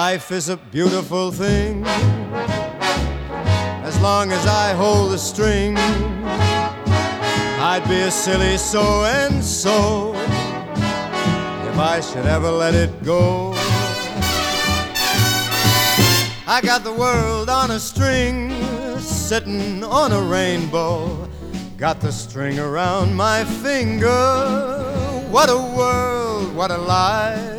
Life is a beautiful thing as long as I hold the string. I'd be a silly so-and-so if I should ever let it go. I got the world on a string, sitting on a rainbow. Got the string around my finger. What a world, what a life.